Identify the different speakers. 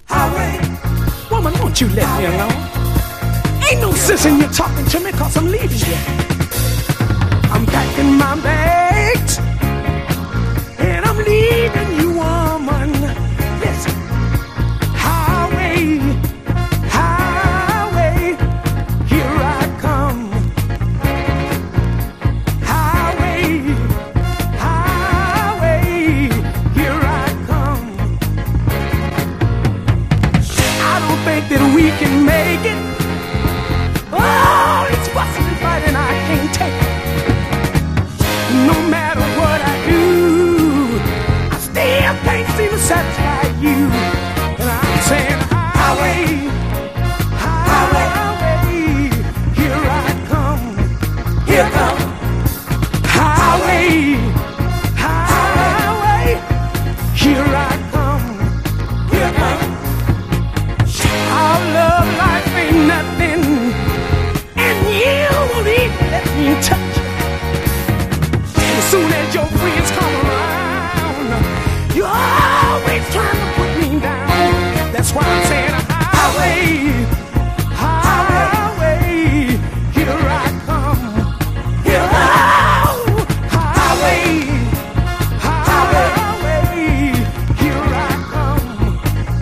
Speaker 1: highway.
Speaker 2: Woman, won't you let me alone? Ain't no sense in you talking to me, cause I'm leaving you. I'm packing my bags and I'm leaving you, woman. Listen, highway, highway, here I come. Highway, highway, here I come. I don't think that we can make it. Oh, it's fussing and fighting, I can't take it. No matter